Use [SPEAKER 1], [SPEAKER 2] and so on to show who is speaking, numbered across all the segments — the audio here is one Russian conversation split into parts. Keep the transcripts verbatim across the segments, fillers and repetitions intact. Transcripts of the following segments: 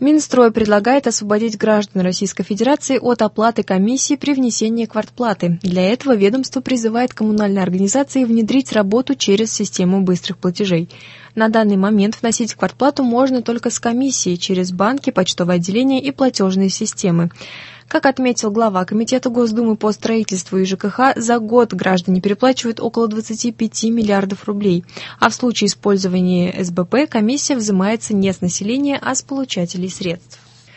[SPEAKER 1] Минстрой предлагает освободить граждан Российской Федерации от оплаты комиссии при внесении квартплаты. Для этого ведомство призывает коммунальные организации внедрить работу через систему быстрых платежей. На данный момент вносить квартплату можно только с комиссией через банки, почтовые отделения и платежные системы. Как отметил глава Комитета Госдумы по строительству и ЖКХ, за год граждане переплачивают около двадцати пяти миллиардов рублей, а в случае использования эс бэ пэ комиссия взимается не с населения, а с получателей средств.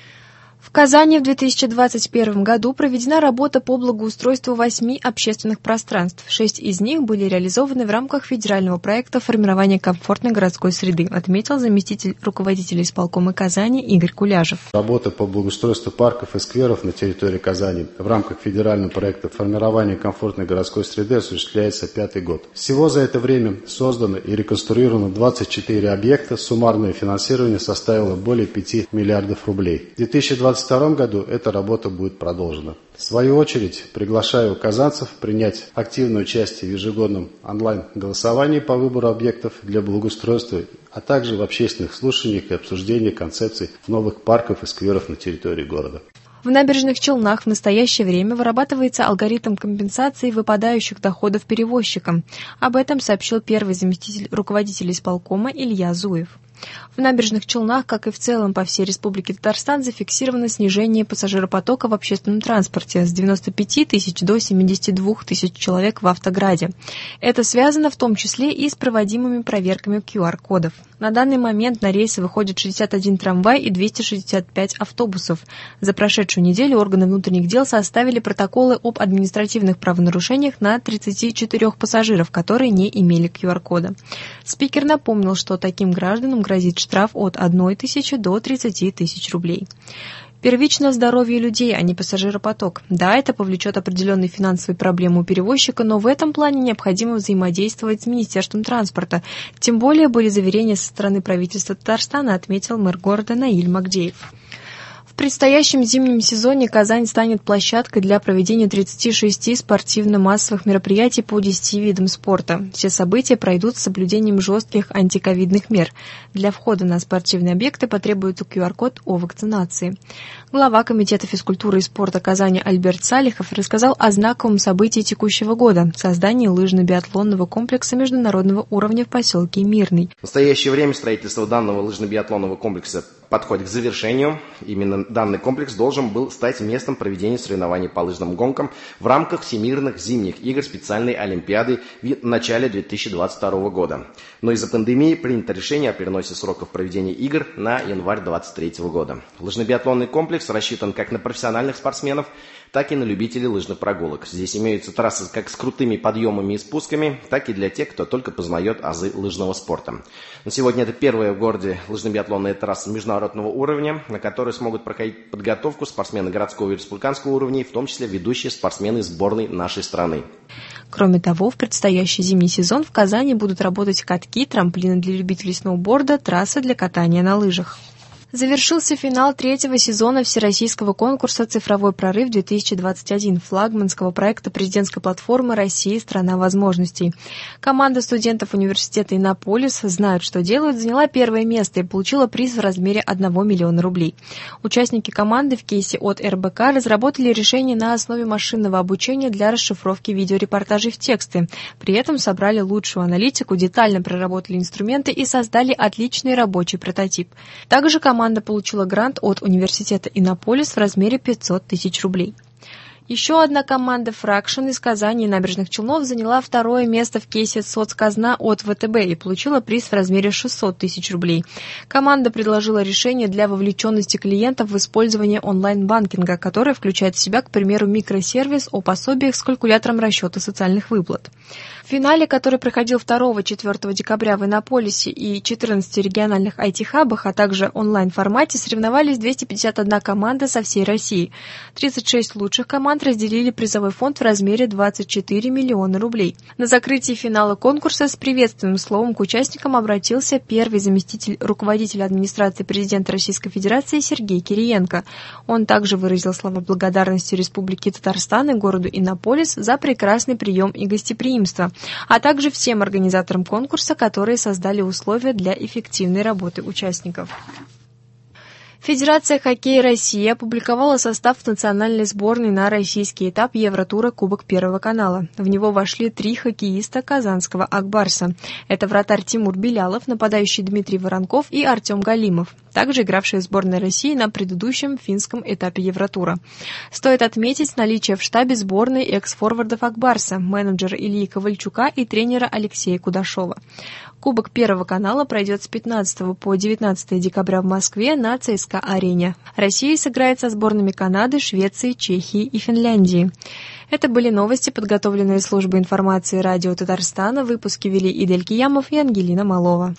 [SPEAKER 1] В Казани в две тысячи двадцать первом году проведена работа по благоустройству восьми общественных пространств. Шесть из них были реализованы в рамках федерального проекта формирования комфортной городской среды, отметил заместитель руководителя исполкома Казани Игорь Куляжев.
[SPEAKER 2] Работа по благоустройству парков и скверов на территории Казани в рамках федерального проекта формирования комфортной городской среды осуществляется пятый год. Всего за это время создано и реконструировано двадцать четыре объекта, суммарное финансирование составило более пяти миллиардов рублей. В две тысячи двадцать втором году эта работа будет продолжена. В свою очередь, приглашаю казанцев принять активное участие в ежегодном онлайн-голосовании по выбору объектов для благоустройства, а также в общественных слушаниях и обсуждениях концепций новых парков и скверов на территории города.
[SPEAKER 1] В Набережных Челнах в настоящее время вырабатывается алгоритм компенсации выпадающих доходов перевозчикам. Об этом сообщил первый заместитель руководителя исполкома Илья Зуев. В Набережных Челнах, как и в целом по всей Республике Татарстан, зафиксировано снижение пассажиропотока в общественном транспорте с девяноста пяти тысяч до семидесяти двух тысяч человек в Автограде. Это связано в том числе и с проводимыми проверками ку ар кодов. На данный момент на рейсы выходит шестьдесят один трамвай и двести шестьдесят пять автобусов. За прошедшую неделю органы внутренних дел составили протоколы об административных правонарушениях на тридцати четырёх пассажиров, которые не имели ку ар кода. Спикер напомнил, что таким гражданам грозит штраф от одной тысячи до тридцати тысяч рублей. Первично здоровье людей, а не пассажиропоток. Да, это повлечет определенные финансовые проблемы у перевозчика, но в этом плане необходимо взаимодействовать с Министерством транспорта. Тем более были заверения со стороны правительства Татарстана, отметил мэр города Наиль Магдеев. В предстоящем зимнем сезоне Казань станет площадкой для проведения тридцати шести спортивно-массовых мероприятий по десяти видам спорта. Все события пройдут с соблюдением жестких антиковидных мер. Для входа на спортивные объекты потребуется ку ар код о вакцинации. Глава Комитета физкультуры и спорта Казани Альберт Салихов рассказал о знаковом событии текущего года – создании лыжно-биатлонного комплекса международного уровня в поселке Мирный.
[SPEAKER 3] В настоящее время строительство данного лыжно-биатлонного комплекса подходит к завершению. Именно данный комплекс должен был стать местом проведения соревнований по лыжным гонкам в рамках Всемирных зимних игр специальной олимпиады в начале две тысячи двадцать второго года. Но из-за пандемии принято решение о переносе сроков проведения игр на январь две тысячи двадцать третьего года. Лыжно-биатлонный комплекс рассчитан как на профессиональных спортсменов, так и на любителей лыжных прогулок. Здесь имеются трассы как с крутыми подъемами и спусками, так и для тех, кто только познает азы лыжного спорта. На сегодня это первая в городе лыжно-биатлонная трасса международного уровня, на которой смогут проходить подготовку спортсмены городского и республиканского уровней, в том числе ведущие спортсмены сборной нашей страны.
[SPEAKER 1] Кроме того, в предстоящий зимний сезон в Казани будут работать катки, трамплины для любителей сноуборда, трассы для катания на лыжах. Завершился финал третьего сезона всероссийского конкурса «Цифровой прорыв-две тысячи двадцать один» флагманского проекта президентской платформы «Россия – страна возможностей». Команда студентов университета «Иннополис» знают, что делают, заняла первое место и получила приз в размере одного миллиона рублей. Участники команды в кейсе от эр бэ ка разработали решение на основе машинного обучения для расшифровки видеорепортажей в тексты. При этом собрали лучшую аналитику, детально проработали инструменты и создали отличный рабочий прототип. Также команда Команда получила грант от университета «Иннополис» в размере пятьсот тысяч рублей. Еще одна команда «Фракшн» из Казани и Набережных Челнов заняла второе место в кейсе «Соцказна» от вэ тэ бэ и получила приз в размере шестьсот тысяч рублей. Команда предложила решение для вовлеченности клиентов в использование онлайн-банкинга, которое включает в себя, к примеру, микросервис о пособиях с калькулятором расчета социальных выплат. В финале, который проходил второго-четвёртого декабря в Иннополисе и четырнадцати региональных ай ти-хабах, а также онлайн-формате, соревновались двести пятьдесят одна команда со всей России. тридцать шесть лучших команд разделили призовой фонд в размере двадцать четыре миллиона рублей. На закрытии финала конкурса с приветственным словом к участникам обратился первый заместитель руководителя администрации президента Российской Федерации Сергей Кириенко. Он также выразил слова благодарности Республике Татарстан и городу Иннополис за прекрасный прием и гостеприимство, а также всем организаторам конкурса, которые создали условия для эффективной работы участников. Федерация хоккея России опубликовала состав национальной сборной на российский этап Евротура Кубок Первого канала. В него вошли три хоккеиста казанского «Акбарса». Это вратарь Тимур Белялов, нападающий Дмитрий Воронков и Артем Галимов, также игравшие в сборной России на предыдущем финском этапе Евротура. Стоит отметить наличие в штабе сборной экс-форвардов «Акбарса», менеджера Ильи Ковальчука и тренера Алексея Кудашова. Кубок Первого канала пройдет с пятнадцатого по девятнадцатое декабря в Москве на ЦСКА-арене. Россия сыграет со сборными Канады, Швеции, Чехии и Финляндии. Это были новости, подготовленные службой информации радио Татарстана. Выпуски вели Идель Киямов и Ангелина Малова.